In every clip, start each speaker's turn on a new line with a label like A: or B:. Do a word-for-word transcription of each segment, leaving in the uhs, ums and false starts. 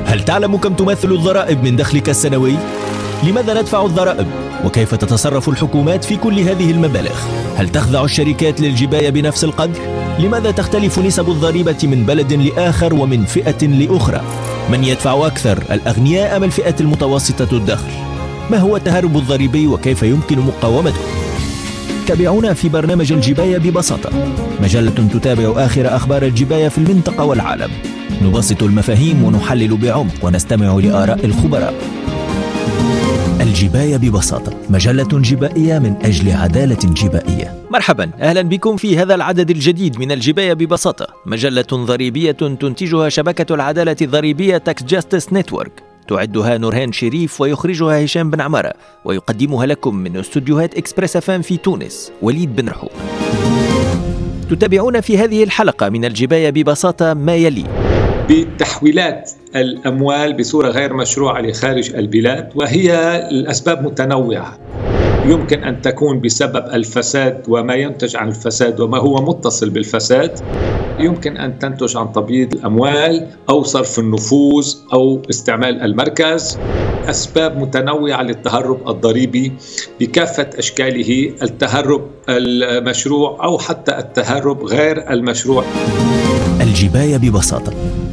A: هل تعلم كم تمثل الضرائب من دخلك السنوي؟ لماذا ندفع الضرائب؟ وكيف تتصرف الحكومات في كل هذه المبالغ؟ هل تخضع الشركات للجباية بنفس القدر؟ لماذا تختلف نسب الضريبة من بلد لآخر ومن فئة لأخرى؟ من يدفع أكثر، الأغنياء أم الفئة المتوسطة الدخل؟ ما هو التهرب الضريبي وكيف يمكن مقاومته؟ تابعونا في برنامج الجباية ببساطة، مجلة تتابع آخر أخبار الجباية في المنطقة والعالم. نبسط المفاهيم ونحلل بعمق ونستمع لآراء الخبراء. الجباية ببساطة، مجلة جبائية من أجل عدالة جبائية.
B: مرحبا، أهلا بكم في هذا العدد الجديد من الجباية ببساطة، مجلة ضريبية تنتجها شبكة العدالة الضريبية Tax Justice Network. تعدها نورهان شريف ويخرجها هشام بن عمارة، ويقدمها لكم من استوديوهات إكسبريس اف ام في تونس وليد بن رحوم. تتابعون في هذه الحلقة من الجباية ببساطة ما يلي:
C: بتحويلات الأموال بصورة غير مشروعة لخارج البلاد، وهي الأسباب متنوعة. يمكن أن تكون بسبب الفساد وما ينتج عن الفساد وما هو متصل بالفساد، يمكن أن تنتج عن تبييض الأموال أو صرف النفوذ أو استعمال المركز. أسباب متنوعة للتهرب الضريبي بكافة أشكاله، التهرب المشروع أو حتى التهرب غير المشروع.
A: الجباية ببساطة.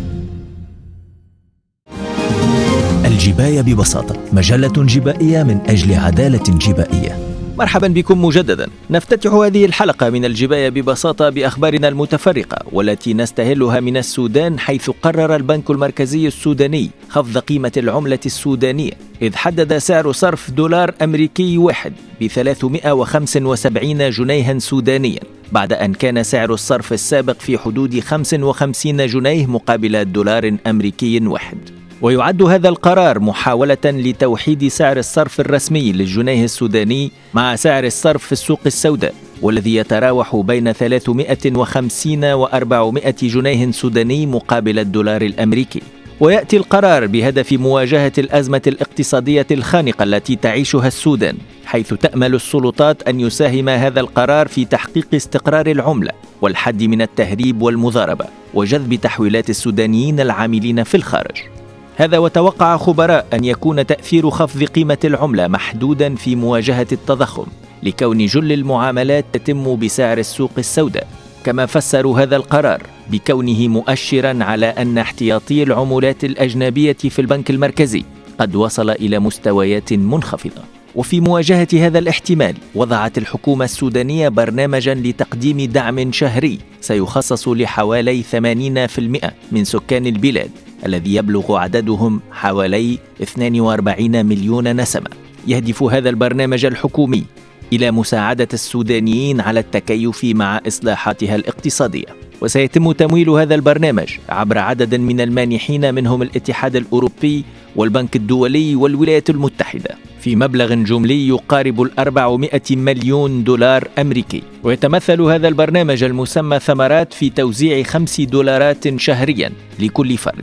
A: الجباية ببساطة، مجلة جبائية من أجل عدالة جبائية.
B: مرحبا بكم مجددا. نفتتح هذه الحلقة من الجباية ببساطة بأخبارنا المتفرقة، والتي نستهلها من السودان، حيث قرر البنك المركزي السوداني خفض قيمة العملة السودانية، إذ حدد سعر صرف دولار أمريكي واحد بثلاثمائة وخمسة وسبعين جنيها سودانيا، بعد أن كان سعر الصرف السابق في حدود خمسة وخمسين جنيه مقابل دولار أمريكي واحد. ويعد هذا القرار محاولة لتوحيد سعر الصرف الرسمي للجنيه السوداني مع سعر الصرف في السوق السوداء، والذي يتراوح بين ثلاثمائة وخمسين وأربعمائة جنيه سوداني مقابل الدولار الأمريكي. ويأتي القرار بهدف مواجهة الأزمة الاقتصادية الخانقة التي تعيشها السودان، حيث تأمل السلطات أن يساهم هذا القرار في تحقيق استقرار العملة والحد من التهريب والمضاربة وجذب تحويلات السودانيين العاملين في الخارج. هذا وتوقع خبراء أن يكون تأثير خفض قيمة العملة محدوداً في مواجهة التضخم، لكون جل المعاملات تتم بسعر السوق السوداء. كما فسروا هذا القرار بكونه مؤشراً على أن احتياطي العملات الأجنبية في البنك المركزي قد وصل إلى مستويات منخفضة. وفي مواجهة هذا الاحتمال، وضعت الحكومة السودانية برنامجاً لتقديم دعم شهري سيخصص لحوالي ثمانين بالمئة من سكان البلاد، الذي يبلغ عددهم حوالي اثنين وأربعين مليون نسمة. يهدف هذا البرنامج الحكومي إلى مساعدة السودانيين على التكيف مع إصلاحاتها الاقتصادية، وسيتم تمويل هذا البرنامج عبر عدد من المانحين، منهم الاتحاد الأوروبي والبنك الدولي والولايات المتحدة، في مبلغ جملي يقارب الأربعمائة مليون دولار أمريكي. ويتمثل هذا البرنامج المسمى ثمرات في توزيع خمس دولارات شهريا لكل فرد.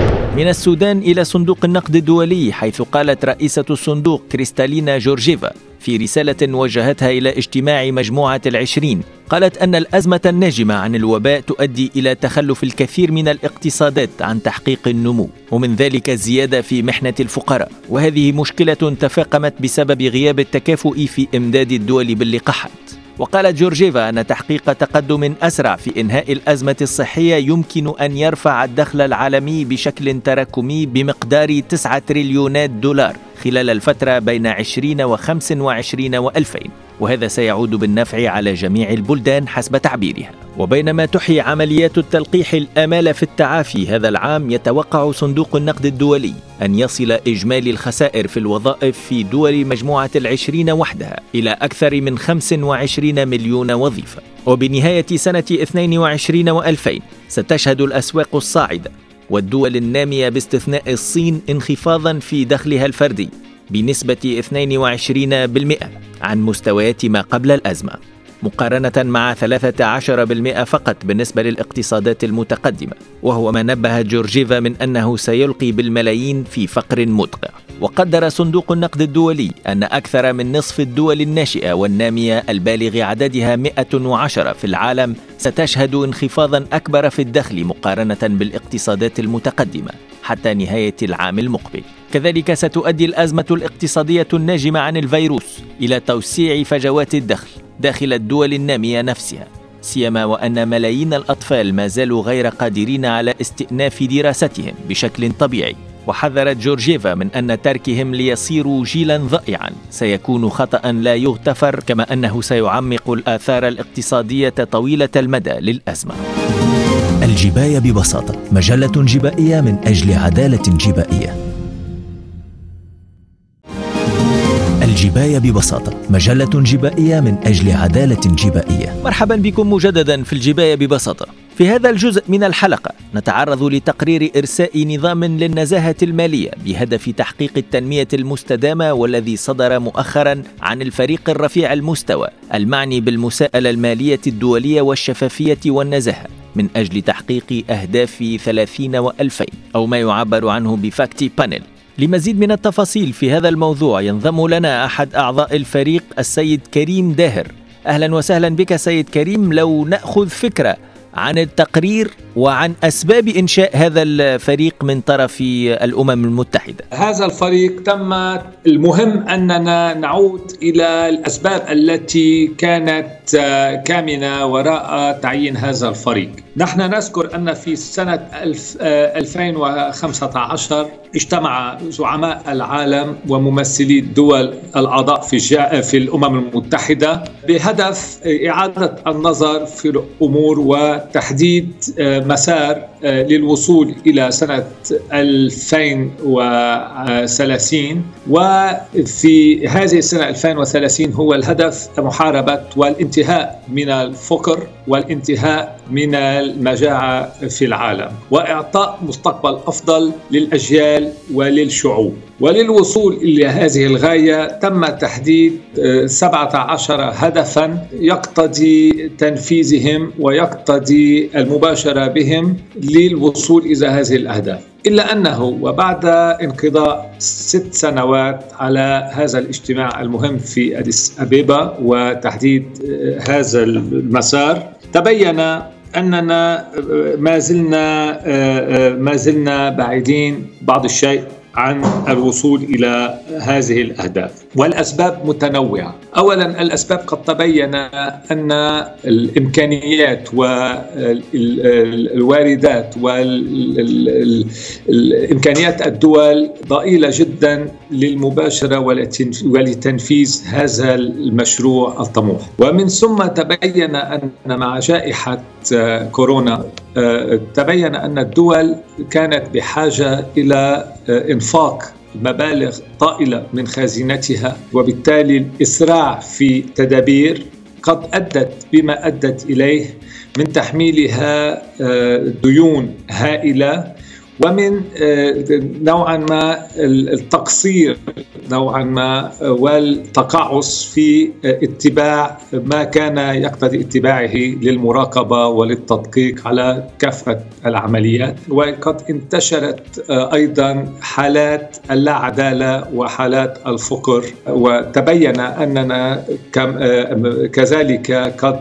B: من السودان إلى صندوق النقد الدولي، حيث قالت رئيسة الصندوق كريستالينا جورجيفا في رسالة وجهتها إلى اجتماع مجموعة العشرين، قالت أن الأزمة الناجمة عن الوباء تؤدي إلى تخلف الكثير من الاقتصادات عن تحقيق النمو، ومن ذلك الزيادة في محنة الفقراء، وهذه مشكلة تفاقمت بسبب غياب التكافؤ في إمداد الدول باللقاحات. وقالت جورجيفا أن تحقيق تقدم أسرع في إنهاء الأزمة الصحية يمكن أن يرفع الدخل العالمي بشكل تراكمي بمقدار تسعة تريليونات دولار خلال الفترة بين عشرين وخمسة وعشرين وألفين، وهذا سيعود بالنفع على جميع البلدان حسب تعبيرها. وبينما تحيي عمليات التلقيح الآمال في التعافي هذا العام، يتوقع صندوق النقد الدولي أن يصل إجمالي الخسائر في الوظائف في دول مجموعة العشرين وحدها إلى أكثر من خمسة وعشرين مليون وظيفة. وبنهاية سنة اثنين وعشرين وألفين ستشهد الأسواق الصاعدة والدول النامية باستثناء الصين انخفاضا في دخلها الفردي بنسبة اثنين وعشرين بالمئة عن مستويات ما قبل الأزمة، مقارنة مع ثلاثة عشر بالمئة فقط بالنسبة للاقتصادات المتقدمة، وهو ما نبه جورجيفا من أنه سيلقي بالملايين في فقر مدقع. وقدر صندوق النقد الدولي أن أكثر من نصف الدول الناشئة والنامية البالغ عددها مئة وعشرة في العالم ستشهد انخفاضا أكبر في الدخل مقارنة بالاقتصادات المتقدمة، حتى نهاية العام المقبل. كذلك ستؤدي الأزمة الاقتصادية الناجمة عن الفيروس إلى توسيع فجوات الدخل داخل الدول النامية نفسها، سيما وأن ملايين الأطفال ما زالوا غير قادرين على استئناف دراستهم بشكل طبيعي. وحذرت جورجيفا من أن تركهم ليصيروا جيلا ضائعا سيكون خطأ لا يغتفر، كما أنه سيعمق الآثار الاقتصادية طويلة المدى للأزمة.
A: الجباية ببساطة، مجلة جبائية من أجل عدالة جبائية. الجباية ببساطة، مجلة جبائية من أجل عدالة جبائية.
B: مرحبا بكم مجددا في الجباية ببساطة. في هذا الجزء من الحلقة نتعرض لتقرير إرساء نظام للنزاهة المالية بهدف تحقيق التنمية المستدامة، والذي صدر مؤخرا عن الفريق الرفيع المستوى المعني بالمساءلة المالية الدولية والشفافية والنزاهة من أجل تحقيق أهداف ثلاثين وألفين، أو ما يعبر عنه بفاكتي بانل. لمزيد من التفاصيل في هذا الموضوع ينضم لنا أحد أعضاء الفريق السيد كريم داهر. أهلا وسهلا بك سيد كريم. لو نأخذ فكرة عن التقرير وعن أسباب إنشاء هذا الفريق من طرف الأمم المتحدة.
C: هذا الفريق تم المهم أننا نعود إلى الأسباب التي كانت كامنة وراء تعيين هذا الفريق. نحن نذكر أن في سنة ألفين وخمسة عشر اجتمع زعماء العالم وممثلي الدول الأعضاء في في الأمم المتحدة بهدف إعادة النظر في الأمور وتحديد مسار للوصول إلى سنة ألفين وثلاثين. وفي هذه السنة ألفين وثلاثين هو الهدف محاربة والانتهاء من الفقر والانتهاء من المجاعة في العالم، وإعطاء مستقبل أفضل للأجيال وللشعوب. وللوصول إلى هذه الغاية تم تحديد سبعة عشر هدفاً يقتضي تنفيذهم ويقتضي المباشرة بهم للوصول إلى هذه الأهداف. إلا أنه وبعد انقضاء ست سنوات على هذا الاجتماع المهم في أديس أبيبا وتحديد هذا المسار، تبين أننا ما زلنا ما زلنا بعيدين بعض الشيء عن الوصول إلى هذه الأهداف، والأسباب متنوعة. أولاً الأسباب قد تبين أن الإمكانيات والواردات والإمكانيات الدول ضئيلة جداً للمباشرة ولتنفيذ هذا المشروع الطموح. ومن ثم تبين أن مع جائحة كورونا تبين أن الدول كانت بحاجة إلى إنفاق مبالغ طائلة من خزينتها، وبالتالي الإسراع في تدابير قد أدت بما أدت إليه من تحميلها ديون هائلة، ومن نوعا ما التقصير نوعا ما والتقاعس في اتباع ما كان يقتضي اتباعه للمراقبة وللتدقيق على كافة العمليات. وقد انتشرت أيضا حالات اللا عدالة وحالات الفقر، وتبين أننا كذلك قد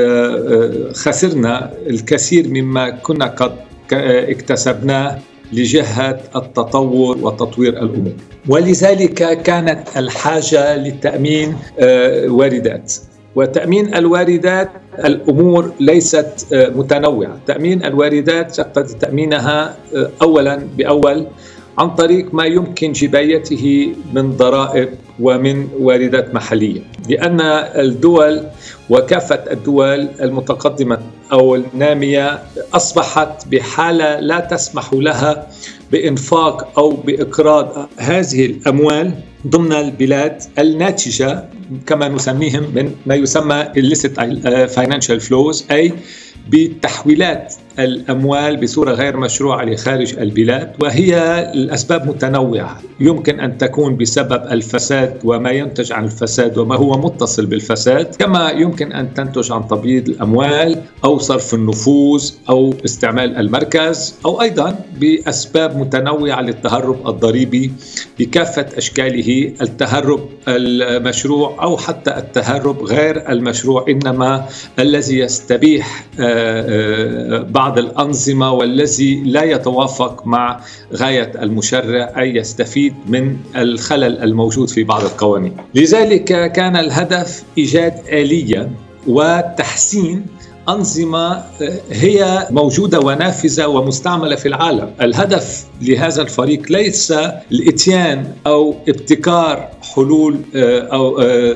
C: خسرنا الكثير مما كنا قد اكتسبناه لجهة التطور وتطوير الأمور. ولذلك كانت الحاجة لتأمين واردات. وتأمين الواردات الأمور ليست متنوعة. تأمين الواردات يقتضي تأمينها أولا بأول عن طريق ما يمكن جبايته من ضرائب ومن واردات محلية، لأن الدول وكافة الدول المتقدمة أو النامية أصبحت بحالة لا تسمح لها بإنفاق أو بإقراض هذه الأموال ضمن البلاد الناتجة كما نسميهم من ما يسمى illicit financial flows، أي بتحويلات الأموال بصورة غير مشروعة لخارج البلاد. وهي الأسباب متنوعة، يمكن أن تكون بسبب الفساد وما ينتج عن الفساد وما هو متصل بالفساد، كما يمكن أن تنتج عن تبييض الأموال أو صرف النفوذ أو استعمال المركز، أو أيضا بأسباب متنوعة للتهرب الضريبي بكافة أشكاله، التهرب المشروع أو حتى التهرب غير المشروع، إنما الذي يستبيح بعض بعض الأنظمة والذي لا يتوافق مع غاية المشرع أي يستفيد من الخلل الموجود في بعض القوانين. لذلك كان الهدف إيجاد آلية وتحسين أنظمة هي موجودة ونافذة ومستعملة في العالم. الهدف لهذا الفريق ليس الإتيان أو ابتكار حلول أو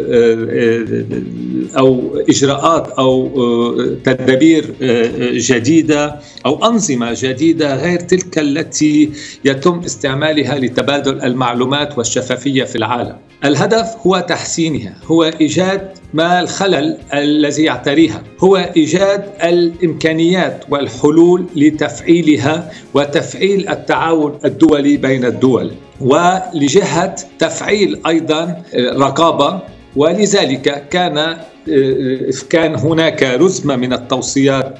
C: أو إجراءات أو تدابير جديدة أو أنظمة جديدة غير تلك التي يتم استعمالها لتبادل المعلومات والشفافية في العالم. الهدف هو تحسينها، هو إيجاد ما الخلل الذي يعتريها، هو إيجاد الإمكانيات والحلول لتفعيلها وتفعيل التعاون الدولي بين الدول، ولجهة تفعيل أيضا رقابة. ولذلك كان كان هناك رزمة من التوصيات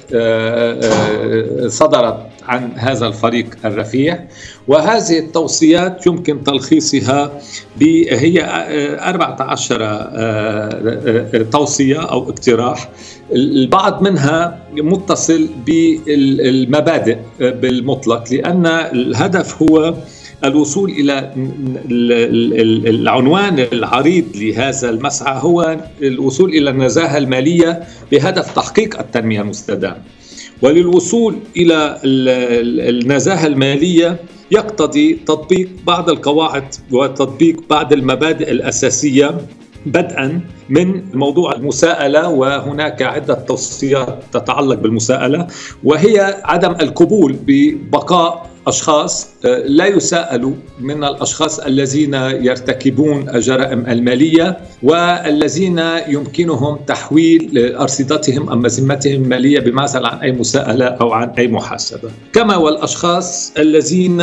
C: صدرت عن هذا الفريق الرفيع، وهذه التوصيات يمكن تلخيصها هي أربعة عشر توصية أو اقتراح. البعض منها متصل بالمبادئ بالمطلق، لأن الهدف هو الوصول إلى العنوان العريض لهذا المسعى، هو الوصول إلى النزاهة المالية بهدف تحقيق التنمية المستدامة. وللوصول إلى النزاهة المالية يقتضي تطبيق بعض القواعد وتطبيق بعض المبادئ الأساسية، بدءا من موضوع المساءلة، وهناك عدة توصيات تتعلق بالمساءلة، وهي عدم القبول ببقاء أشخاص لا يساءلوا من الأشخاص الذين يرتكبون الجرائم المالية والذين يمكنهم تحويل أرصدتهم أو مذمتهم المالية بمعزل عن أي مساءلة أو عن أي محاسبة، كما والأشخاص الذين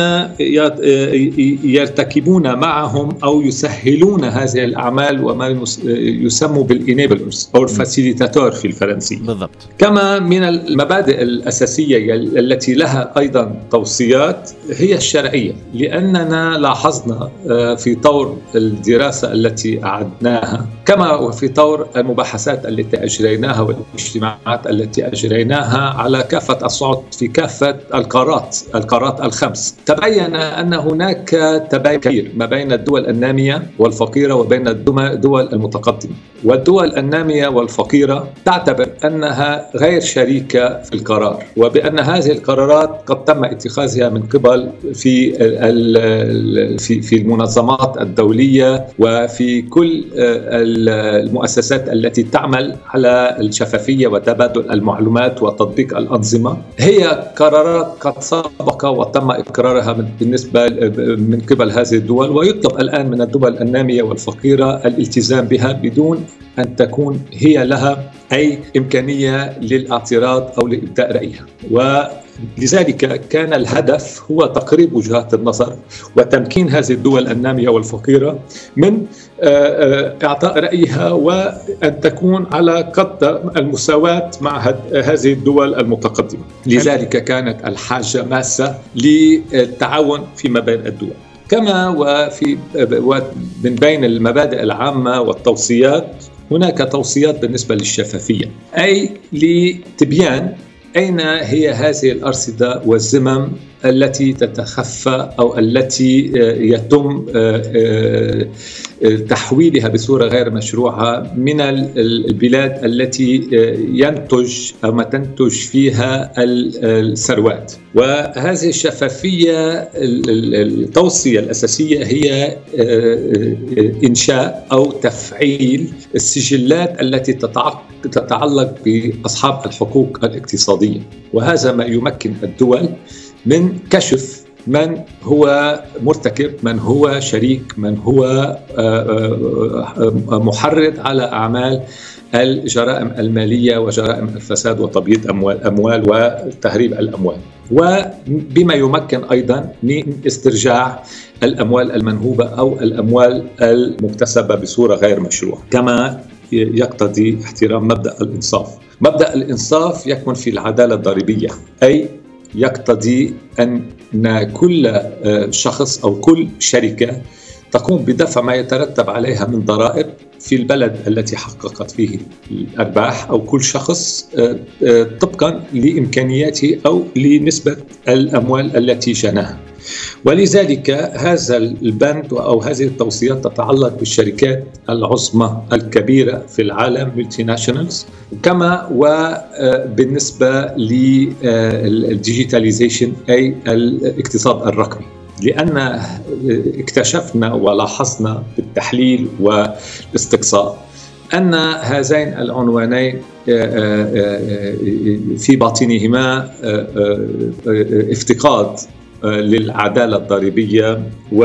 C: يرتكبون معهم أو يسهلون هذه الأعمال وما يسمى بالإنيبلرز أو الفاسيليتاتور في الفرنسي بالضبط. كما من المبادئ الأساسية التي لها أيضا توصيات هي الشرعية، لأننا لاحظنا في طور الدراسة التي أعدناها كما وفي طور المباحثات التي أجريناها والاجتماعات التي أجريناها على كافة الصعد في كافة القارات القارات الخمس، تبين أن هناك تباين كبير ما بين الدول النامية والفقيرة وبين الدول المتقدمة. والدول النامية والفقيرة تعتبر أنها غير شريكة في القرار، وبأن هذه القرارات قد تم اتخاذها من قبل في في في المنظمات الدولية وفي كل المؤسسات التي تعمل على الشفافية وتبادل المعلومات وتطبيق الأنظمة. هي قرارات قد سبق وتم إقرارها بالنسبة من قبل هذه الدول، ويطلب الآن من الدول النامية والفقيرة الالتزام بها بدون أن تكون هي لها أي إمكانية للاعتراض أو لإبداء رأيها. ولذلك كان الهدف هو تقريب وجهات النظر وتمكين هذه الدول النامية والفقيرة من إعطاء رأيها وأن تكون على قدر المساواة مع هذه الدول المتقدمة. لذلك كانت الحاجة ماسة للتعاون فيما بين الدول. كما وفي من بين المبادئ العامة والتوصيات هناك توصيات بالنسبة للشفافية، أي لتبيان أين هي هذه الأرصدة والذمم التي تتخفى أو التي يتم تحويلها بصورة غير مشروعة من البلاد التي ينتج أو ما تنتج فيها الثروات. وهذه الشفافية التوصية الأساسية هي إنشاء أو تفعيل السجلات التي تتعلق بأصحاب الحقوق الاقتصادية، وهذا ما يمكن الدول من كشف من هو مرتكب، من هو شريك، من هو محرض على أعمال الجرائم المالية وجرائم الفساد وتبييض أموال, أموال وتهريب الأموال، وبما يمكن أيضا من استرجاع الأموال المنهوبة أو الأموال المكتسبة بصورة غير مشروعة، كما يقتضي احترام مبدأ الإنصاف. مبدأ الإنصاف يكمن في العدالة الضريبية، أي يقتضي أن كل شخص أو كل شركة تقوم بدفع ما يترتب عليها من ضرائب في البلد التي حققت فيه الأرباح، أو كل شخص طبقا لإمكانياته أو لنسبة الأموال التي جناها. ولذلك هذا البند أو هذه التوصيات تتعلق بالشركات العظمى الكبيرة في العالم multinationals، كما وبالنسبة للديجيتاليزيشن أي الاقتصاد الرقمي، لأن اكتشفنا ولاحظنا بالتحليل والاستقصاء أن هذين العنوانين في باطنهما افتقاد للعدالة الضريبية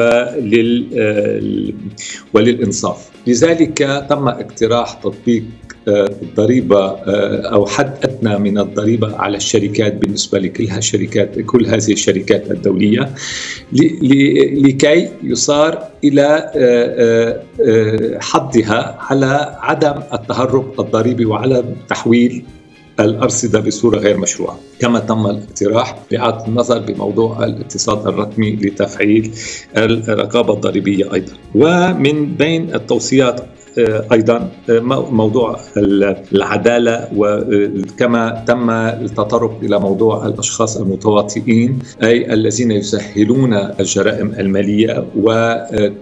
C: ولل وللإنصاف. لذلك تم اقتراح تطبيق الضريبة أو حد أدنى من الضريبة على الشركات بالنسبة لكل الشركات كل هذه الشركات الدولية، لكي يصار إلى حدها على عدم التهرب الضريبي وعلى تحويل الأرصدة بصورة غير مشروعة. كما تم الاقتراح بإعادة النظر بموضوع الاقتصاد الرقمي لتفعيل الرقابة الضريبية أيضا. ومن بين التوصيات أيضا موضوع العدالة، وكما تم التطرق إلى موضوع الأشخاص المتواطئين أي الذين يسهلون الجرائم المالية، و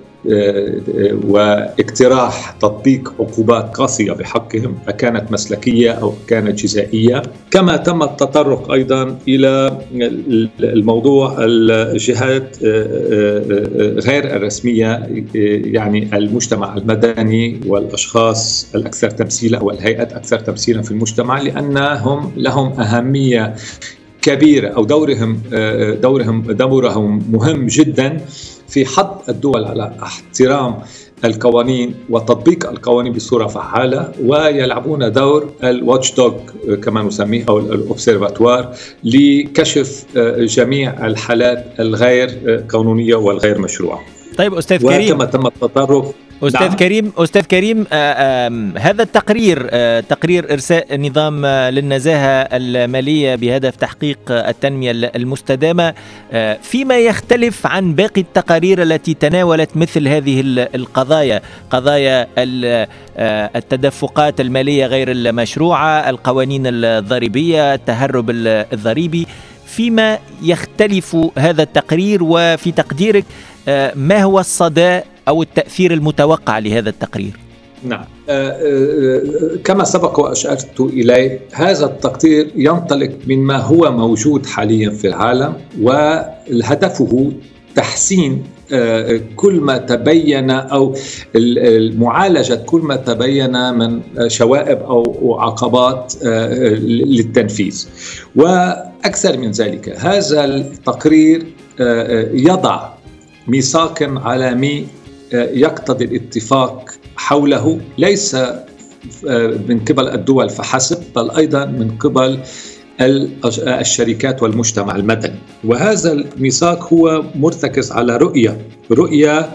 C: واقتراح تطبيق عقوبات قاسية بحقهم أكانت مسلكية أو كانت جزائية. كما تم التطرق أيضا إلى الموضوع الجهات غير الرسمية، يعني المجتمع المدني والأشخاص الأكثر تمثيلا والهيئات أكثر تمثيلا في المجتمع، لأنهم لهم أهمية كبيرة أو دورهم دورهم دورهم مهم جدا في حض الدول على احترام القوانين وتطبيق القوانين بصورة فعالة، ويلعبون دور الواتش دوغ كما نسميه أو الأوبسيرفاتوار لكشف جميع الحالات الغير قانونية والغير مشروعة.
B: طيب أستاذ كريم،
C: وكما تم التطرق
B: أستاذ نعم. كريم أستاذ كريم آآ آآ هذا التقرير تقرير إرساء نظام للنزاهة المالية بهدف تحقيق التنمية المستدامة فيما يختلف عن باقي التقارير التي تناولت مثل هذه القضايا، قضايا التدفقات المالية غير المشروعة، القوانين الضريبية، التهرب الضريبي. فيما يختلف هذا التقرير، وفي تقديرك ما هو الصدى أو التأثير المتوقع لهذا التقرير؟
C: نعم، كما سبق وأشرت إليه، هذا التقرير ينطلق من ما هو موجود حاليا في العالم، وهدفه تحسين كل ما تبين أو معالجة كل ما تبين من شوائب أو عقبات للتنفيذ. وأكثر من ذلك، هذا التقرير يضع ميثاقا عالمي يقتضي الاتفاق حوله، ليس من قبل الدول فحسب، بل أيضا من قبل الشركات والمجتمع المدني. وهذا الميثاق هو مرتكز على رؤية رؤية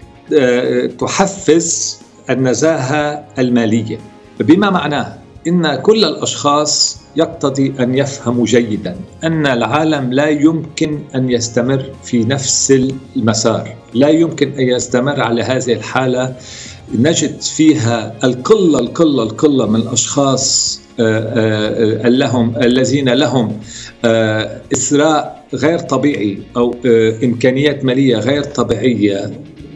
C: تحفز النزاهة المالية، بما معناه إن كل الأشخاص يقتضي أن يفهموا جيدا أن العالم لا يمكن أن يستمر في نفس المسار، لا يمكن أن يستمر على هذه الحالة نجد فيها القلة القلة القلة من الأشخاص لهم الذين لهم إثراء غير طبيعي أو إمكانيات مالية غير طبيعية،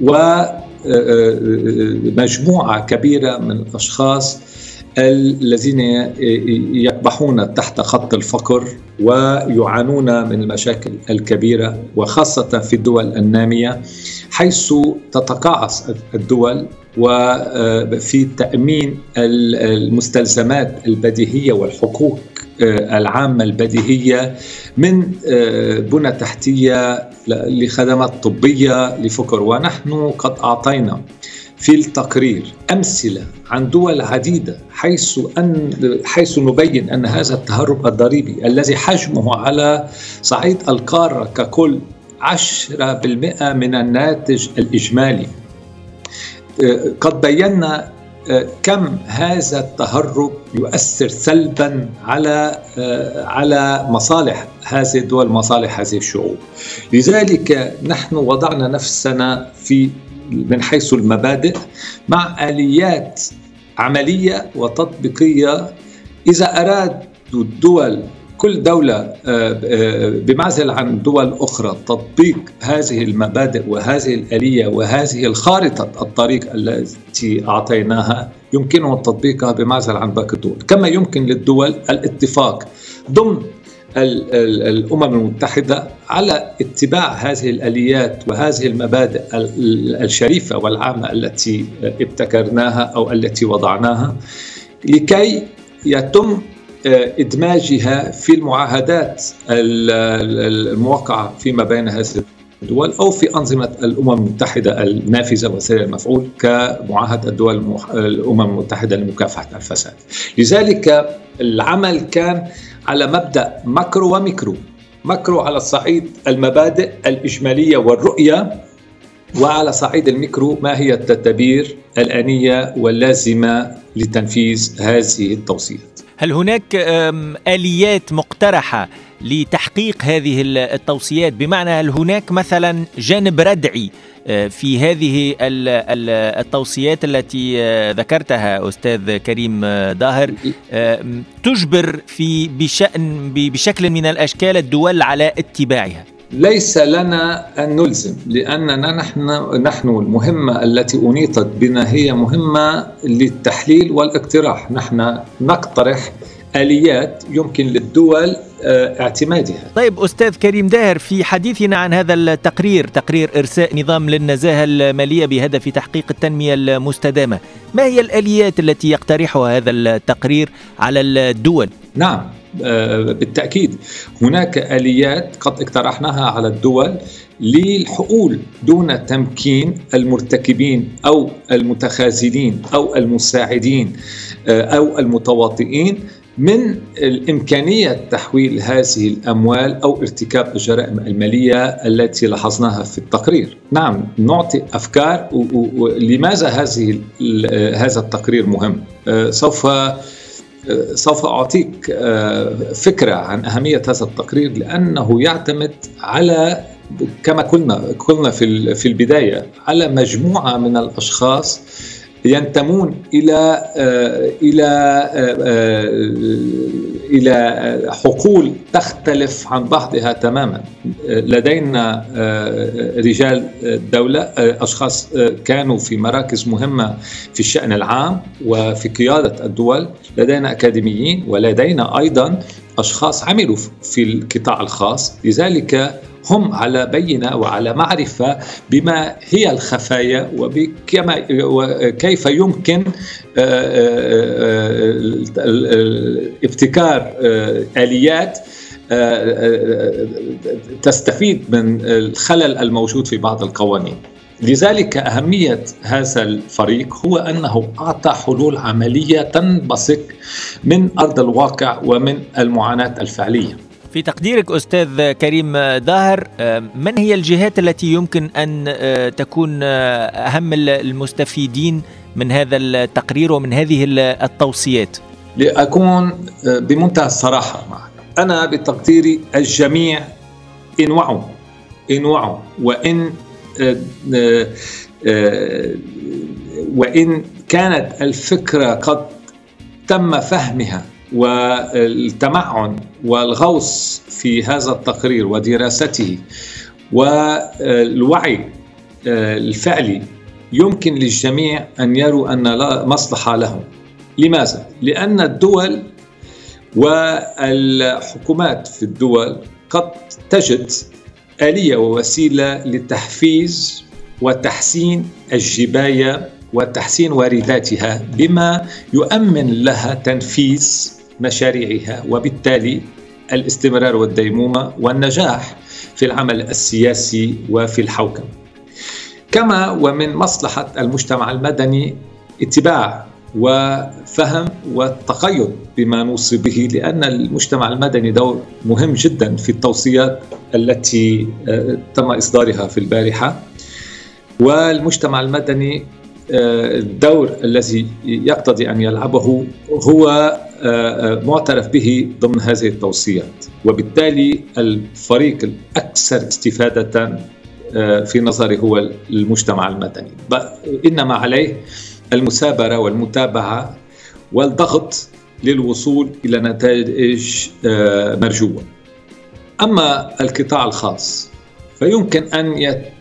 C: ومجموعة كبيرة من الأشخاص الذين يقبحون تحت خط الفقر ويعانون من المشاكل الكبيرة، وخاصة في الدول النامية حيث تتقاعس الدول وفي تأمين المستلزمات البديهية والحقوق العامة البديهية، من بنى تحتية لخدمات طبية لفقر. ونحن قد أعطينا في التقرير أمثلة عن دول عديدة حيث أن حيث نبين أن هذا التهرب الضريبي الذي حجمه على صعيد القارة ككل عشرة بالمئة من الناتج الإجمالي، قد بينا كم هذا التهرب يؤثر سلبا على على مصالح هذه الدول، مصالح هذه الشعوب. لذلك نحن وضعنا نفسنا في من حيث المبادئ مع آليات عملية وتطبيقية. إذا أراد الدول كل دولة بمعزل عن دول أخرى تطبيق هذه المبادئ وهذه الآلية وهذه الخارطة الطريق التي أعطيناها يمكنه تطبيقها بمعزل عن باقي الدول، كما يمكن للدول الاتفاق ضمن الأمم المتحدة على اتباع هذه الآليات وهذه المبادئ الشريفة والعامة التي ابتكرناها أو التي وضعناها لكي يتم إدماجها في المعاهدات الموقعة فيما بين هذه الدول أو في أنظمة الأمم المتحدة النافذة وسائر المفعول كمعاهدة الدول الأمم المتحدة لمكافحة الفساد. لذلك العمل كان على مبدأ ماكرو وميكرو. ماكرو على الصعيد المبادئ الإجمالية والرؤية، وعلى صعيد الميكرو ما هي التدابير الآنية واللازمة لتنفيذ هذه التوصيات.
B: هل هناك آليات مقترحة لتحقيق هذه التوصيات؟ بمعنى هل هناك مثلا جانب ردعي في هذه التوصيات التي ذكرتها أستاذ كريم ظاهر تجبر في بشأن بشكل من الأشكال الدول على اتباعها؟
C: ليس لنا أن نلزم، لأننا نحن نحن المهمة التي أنيطت بنا هي مهمة للتحليل والاقتراح. نحن نقترح آليات يمكن للدول اعتمادها.
B: طيب أستاذ كريم ظاهر، في حديثنا عن هذا التقرير، تقرير إرساء نظام للنزاهة المالية بهدف تحقيق التنمية المستدامة، ما هي الآليات التي يقترحها هذا التقرير على الدول؟
C: نعم بالتأكيد هناك آليات قد اقترحناها على الدول للحقول دون تمكين المرتكبين أو المتخاذلين أو المساعدين أو المتواطئين من الإمكانية تحويل هذه الأموال أو ارتكاب الجرائم المالية التي لاحظناها في التقرير. نعم نعطي أفكار لماذا هذه هذا التقرير مهم. سوف سوف أعطيك فكرة عن أهمية هذا التقرير، لأنه يعتمد على كما قلنا قلنا في في البداية على مجموعة من الأشخاص ينتمون إلى إلى إلى حقول تختلف عن بعضها تماما. لدينا رجال دولة، أشخاص كانوا في مراكز مهمة في الشأن العام وفي قيادة الدول، لدينا أكاديميين، ولدينا أيضا أشخاص عملوا في القطاع الخاص. لذلك هم على بينة وعلى معرفة بما هي الخفايا وكيف يمكن ابتكار آليات تستفيد من الخلل الموجود في بعض القوانين. لذلك أهمية هذا الفريق هو أنه أعطى حلول عملية تنبثق من أرض الواقع ومن المعاناة الفعلية.
B: في تقديرك أستاذ كريم ظاهر، من هي الجهات التي يمكن أن تكون أهم المستفيدين من هذا التقرير ومن هذه التوصيات؟
C: لأكون بمنتهى الصراحة معك، أنا بتقديري الجميع إن وعوا إن وعوا وإن وإن كانت الفكرة قد تم فهمها والتمعن والغوص في هذا التقرير ودراسته والوعي الفعلي، يمكن للجميع أن يروا أن لا مصلحة لهم. لماذا؟ لأن الدول والحكومات في الدول قد تجد آلية ووسيلة لتحفيز وتحسين الجباية وتحسين وارداتها بما يؤمن لها تنفيذ مشاريعها، وبالتالي الاستمرار والديمومة والنجاح في العمل السياسي وفي الحوكمة. كما ومن مصلحة المجتمع المدني اتباع وفهم والتقيد بما نوصي به، لأن المجتمع المدني دور مهم جدا في التوصيات التي تم إصدارها في البارحة. والمجتمع المدني الدور الذي يقتضي أن يلعبه هو معترف به ضمن هذه التوصيات، وبالتالي الفريق الأكثر استفادة في نظري هو المجتمع المدني، إنما عليه المثابرة والمتابعة والضغط للوصول إلى نتائج مرجوة. أما القطاع الخاص فيمكن أن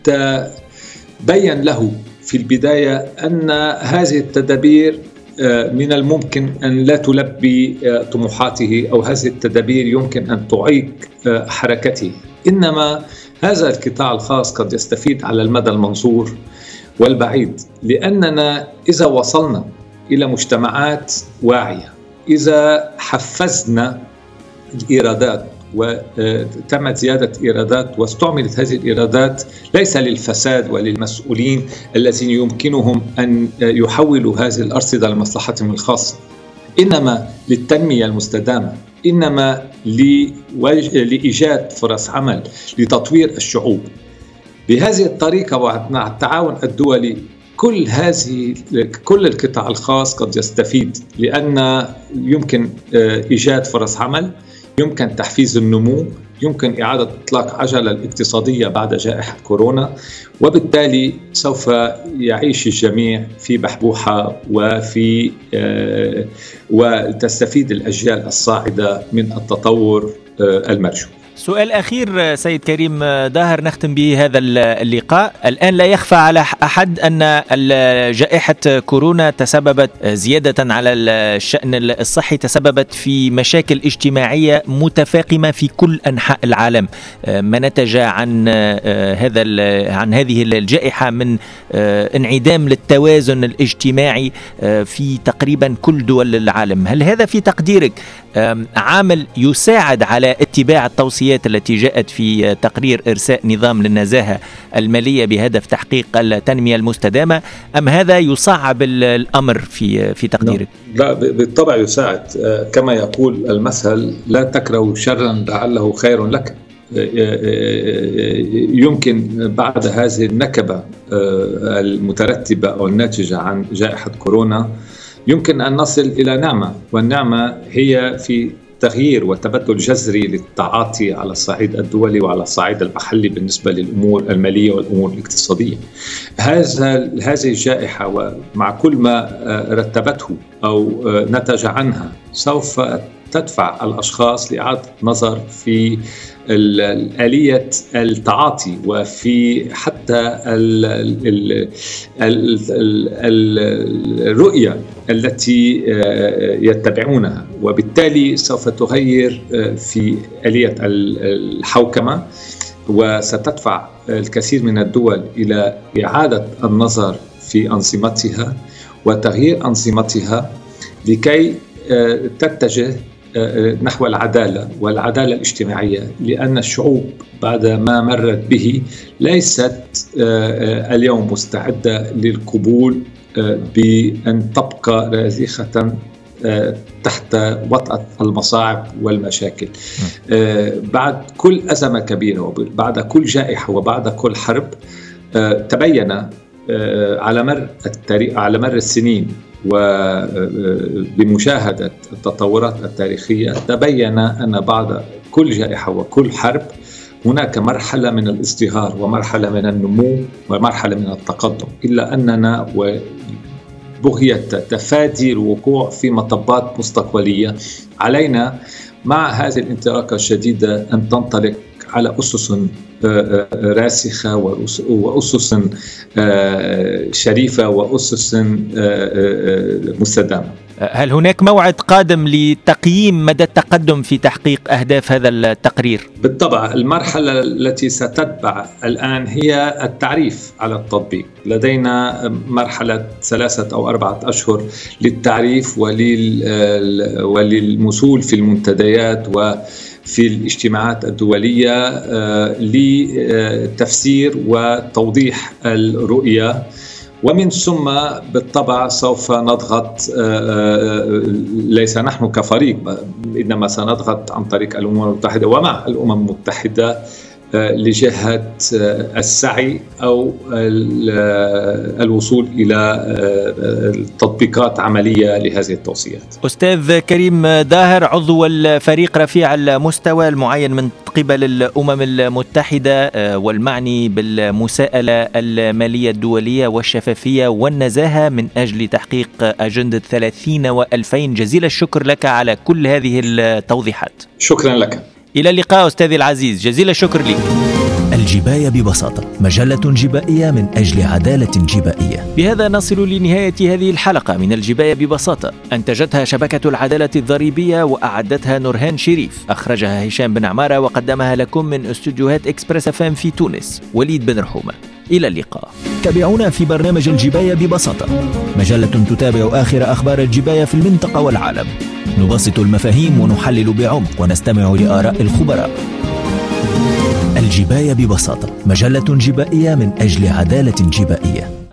C: يتبين له في البداية أن هذه التدابير من الممكن أن لا تلبي طموحاته، أو هذه التدابير يمكن أن تعيق حركته. إنما هذا القطاع الخاص قد يستفيد على المدى المنظور والبعيد، لأننا إذا وصلنا إلى مجتمعات واعية، إذا حفزنا الإيرادات وتمت زيادة إيرادات واستعملت هذه الإيرادات ليس للفساد وللمسؤولين الذين يمكنهم أن يحولوا هذه الأرصدة لمصلحتهم الخاصة، إنما للتنمية المستدامة، إنما لإيجاد فرص عمل، لتطوير الشعوب. بهذه الطريقة مع التعاون الدولي كل هذه كل القطاع الخاص قد يستفيد، لأن يمكن إيجاد فرص عمل، يمكن تحفيز النمو، يمكن إعادة إطلاق عجلة الاقتصادية بعد جائحة كورونا، وبالتالي سوف يعيش الجميع في بحبوحة وفي آه وتستفيد الأجيال الصاعدة من التطور آه المرجو.
B: سؤال أخير سيد كريم داهر نختم به هذا اللقاء. الآن لا يخفى على أحد أن جائحة كورونا تسببت زيادة على الشأن الصحي، تسببت في مشاكل اجتماعية متفاقمة في كل أنحاء العالم. ما نتج عن هذا عن هذه الجائحة من انعدام للتوازن الاجتماعي في تقريبا كل دول العالم. هل هذا في تقديرك عامل يساعد على اتباع التوصيات التي جاءت في تقرير إرساء نظام للنزاهة المالية بهدف تحقيق التنمية المستدامة، أم هذا يصعب الأمر في في تقديرك؟
C: لا بالطبع يساعد. كما يقول المثل: لا تكرهوا شرا لعله خير لك. يمكن بعد هذه النكبة المترتبة أو الناتجة عن جائحة كورونا يمكن أن نصل إلى نعمة، والنعمة هي في تغيير وتبدل جذري للتعاطي على الصعيد الدولي وعلى الصعيد المحلي بالنسبة للأمور المالية والأمور الاقتصادية. هذا هذه الجائحة ومع كل ما رتبته أو نتج عنها سوف تدفع الأشخاص لإعادة نظر في آلية التعاطي وفي حتى الرؤية التي يتبعونها، وبالتالي سوف تغير في آلية الحوكمة، وستدفع الكثير من الدول إلى إعادة النظر في أنظمتها وتغيير أنظمتها لكي تتجه نحو العدالة والعدالة الاجتماعية، لأن الشعوب بعد ما مرت به ليست اليوم مستعدة للقبول بأن تبقى راسخة تحت وطأة المصاعب والمشاكل. بعد كل أزمة كبيرة وبعد كل جائحة وبعد كل حرب تبين على مر التاريخ على مر السنين وبمشاهدة التطورات التاريخية تبين أن بعد كل جائحة وكل حرب هناك مرحلة من الازدهار ومرحلة من النمو ومرحلة من التقدم، إلا أننا بغية تفادي الوقوع في مطبات مستقبلية علينا مع هذه الانطلاقة الشديدة أن تنطلق على أسس راسخة وأسس شريفة وأسس مستدامة.
B: هل هناك موعد قادم لتقييم مدى التقدم في تحقيق أهداف هذا التقرير؟
C: بالطبع المرحلة التي ستتبع الآن هي التعريف على التطبيق. لدينا مرحلة ثلاثة أو أربعة أشهر للتعريف وللمسؤول في المنتديات وفي الاجتماعات الدولية لتفسير وتوضيح الرؤية، ومن ثم بالطبع سوف نضغط، ليس نحن كفريق إنما سنضغط عن طريق الأمم المتحدة ومع الأمم المتحدة لجهة السعي أو الوصول إلى تطبيقات عملية لهذه التوصيات.
B: أستاذ كريم داهر، عضو الفريق رفيع المستوى المعين من قبل الأمم المتحدة والمعني بالمساءلة المالية الدولية والشفافية والنزاهة من أجل تحقيق أجندة ثلاثين وألفين. جزيل الشكر لك على كل هذه التوضيحات.
C: شكرا لك.
B: إلى اللقاء أستاذي العزيز، جزيل الشكر لك.
A: الجباية ببساطة، مجلة جبائية من أجل عدالة جبائية.
B: بهذا نصل لنهاية هذه الحلقة من الجباية ببساطة. أنتجتها شبكة العدالة الضريبية وأعدتها نورهان شريف، أخرجها هشام بن عمارة وقدمها لكم من استوديوهات إكسبرس اف ام في تونس وليد بن رحومة. إلى اللقاء.
A: تابعونا في برنامج الجباية ببساطة، مجلة تتابع آخر أخبار الجباية في المنطقة والعالم. نبسط المفاهيم ونحلل بعمق ونستمع لآراء الخبراء. الجباية ببساطة، مجلة جبائية من أجل عدالة جبائية.